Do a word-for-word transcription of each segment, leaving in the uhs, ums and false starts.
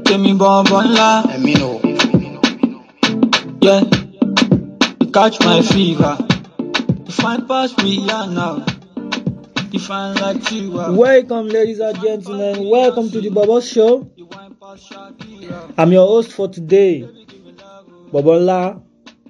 me bon bon la. Let me know. Yeah, you catch my fever. You find past Rihanna. You find like Tiwa. Welcome, ladies and gentlemen. Welcome to the Bobo Show. I'm your host for today, Bobola.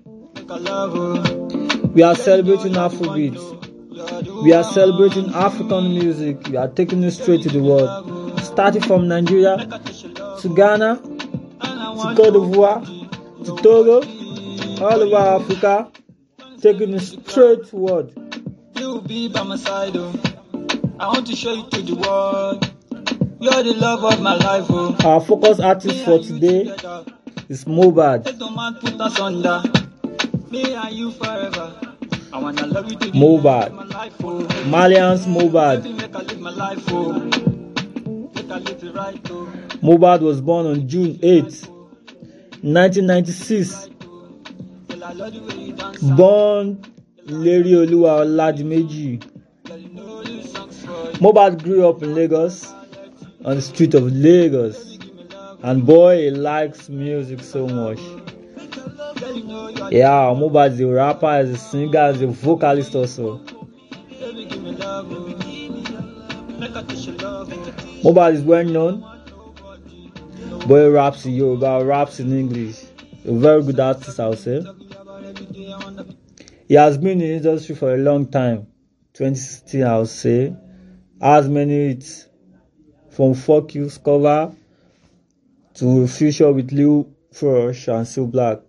We are celebrating Afrobeat. We are celebrating African music. We are taking it straight to the world. Starting from Nigeria to Ghana, to Cote d'Ivoire, to Togo, all over Africa, taking it straight to the world. You'll be by my side, oh. I want to show you to the world. You're the love of my life, oh. Our focus artist for today is Mohbad. Let no man put us under. Me and you forever. I wanna love you to the Mohbad. end of my life, oh. Malians Mohbad. Make I live my life, oh. Make I live it right, oh. Mohbad was born on June eighth, nineteen ninety-six. Well, I love the way you dance. Born Leri Oluwa Oladimeji. Mohbad grew up in Lagos, on the street of Lagos, and boy, he likes music so much. Yeah, Mohbad is a rapper, is a singer, is a vocalist also. Mohbad is well known, but he raps in Yoruba, raps in English. A very good artist, I would say. He has been in the industry for a long time. twenty sixteen, I would say. Has many hits, from Fuck You's cover to Future with Lil Fresh and Still Black.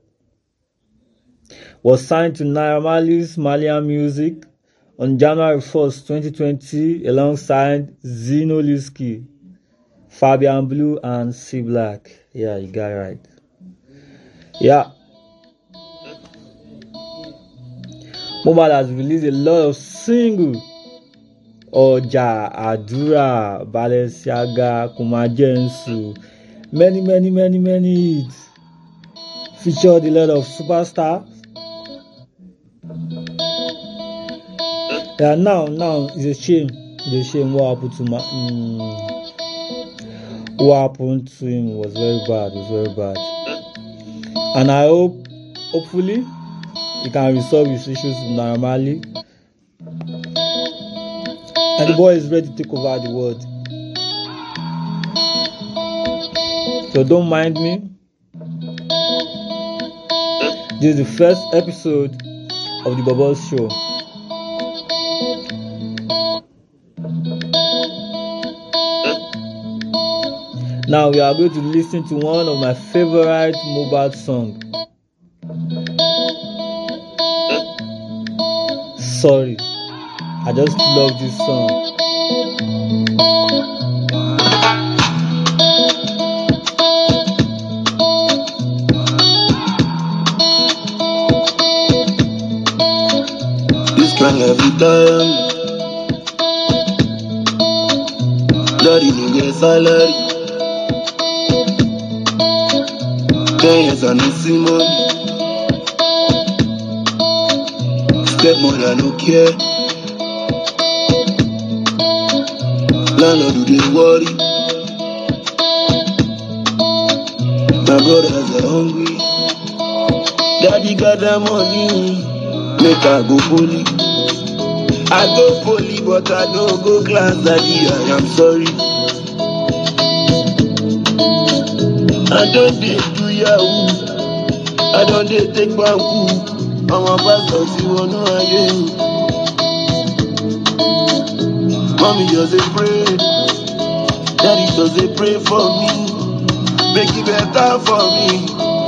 Was signed to Naira Marley's Malian Music on January first, twenty twenty, alongside Zino Liski, Fabian Blue, and C Black. Yeah, you got it right. Yeah. Mohbad has released a lot of singles. Oja, Adura, Balenciaga, Kumajensu, many, many, many, many hits. Featured a lot of superstars. Yeah, now, now it's a shame. It's a shame what happened to my. Mm, what happened to him was very bad. It was very bad. And I hope, hopefully, he can resolve his issues with Naira Marley. And the boy is ready to take over the world. So don't mind me. This is the first episode of the Bobo Show. Now we are going to listen to one of my favorite Mohbad songs. Sorry. I just love this song. This kind every time. Daddy didn't get salary. Ten years I no see money. Stepmother no care. Landlord do they worry. My brothers are hungry. Daddy got the money. Make I go poly. I go poly, but I don't go class. Daddy, I am sorry. I don't dare do yahoo. I don't dare take banku. I'm a pastor, see one no I Mommy just a pray, Daddy just a pray for me, make it better for me.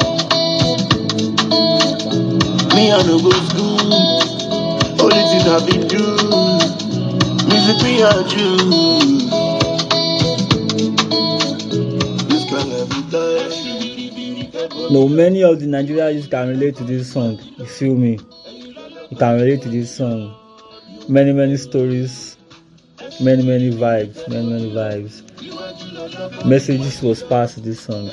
Me I no go school, only thing I be do, music me and you. This kind of time. No, many of the Nigerians can relate to this song. You feel me? You can relate to this song. Many, many stories. Many, many vibes, many, many vibes. Messages was passed to this song.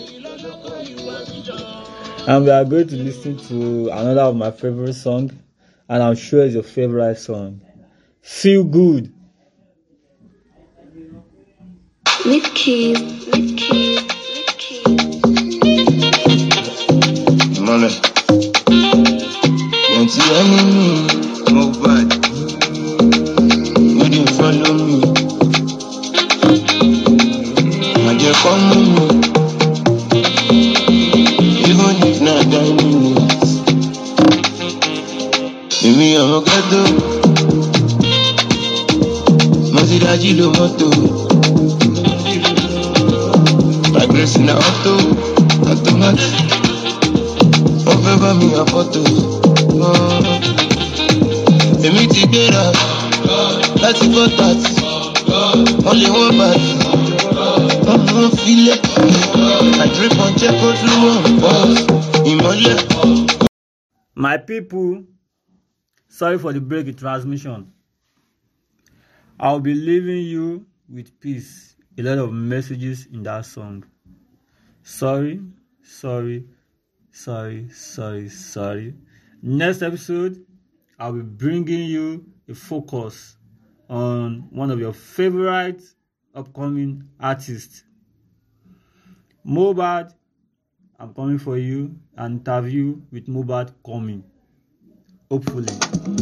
And we are going to listen to another of my favorite songs, and I'm sure it's your favorite song. Feel Good. With keys, with keys, with keys. plenty enemy, no bad. You didn't follow me. I just come with me. Even if not nine minutes. Maybe I'm a ghetto. Masiraji lo moto. Progress in the auto, automatic. Over me a photo. Emi ti gbera, láti four thirty. Only one party. I'm feel it. I drip on check out through one. Imole. My people, sorry for the break in transmission. I'll be leaving you with peace. A lot of messages in that song. Sorry, sorry, sorry, sorry, sorry. Next episode, I'll be bringing you a focus on one of your favorite upcoming artists. Mohbad, I'm coming for you. An interview with Mohbad coming. Hopefully.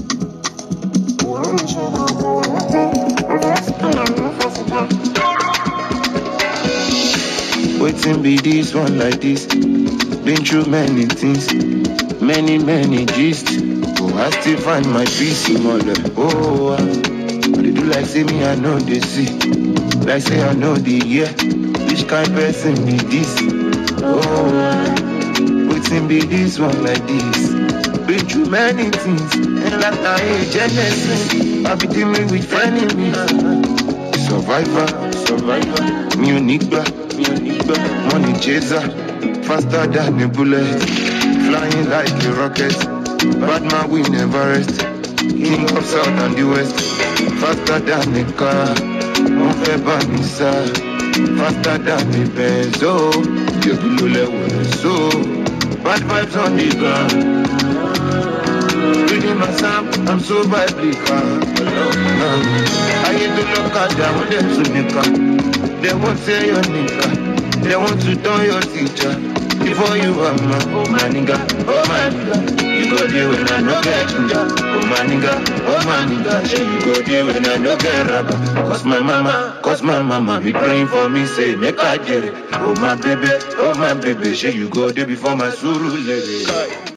Waiting be this one like this. Been through many things, many, many gist. Oh, I still find my peace in mother. Oh, uh, they do like say me, I know they see. Like say I know the year. Which kind person be this? Oh, uh, waiting be this one like this. Been through many things, and like I hate Genesis. I be dealing with enemies. Survivor, survivor, me unique, money chaser, faster than a bullet, flying like a rocket. Bad man we never rest. King of South and the West, faster than a car. Move Banisa, faster than a Benz. Oh, you below level, so bad vibes on the ground. Reading my psalm, I'm so biblical. I hate to look at them when they're to nigga. They won't say your nigga. They want to turn your teacher. Before you are my, oh my nigga, oh my nigga. You go there when I no get ginger. Oh my nigga, oh my nigga. Say you go there when I no get rubber. Cause my mama, cause my mama be praying for me. Say make I get it. Oh my baby, oh my baby. Say you go there before my suru lady.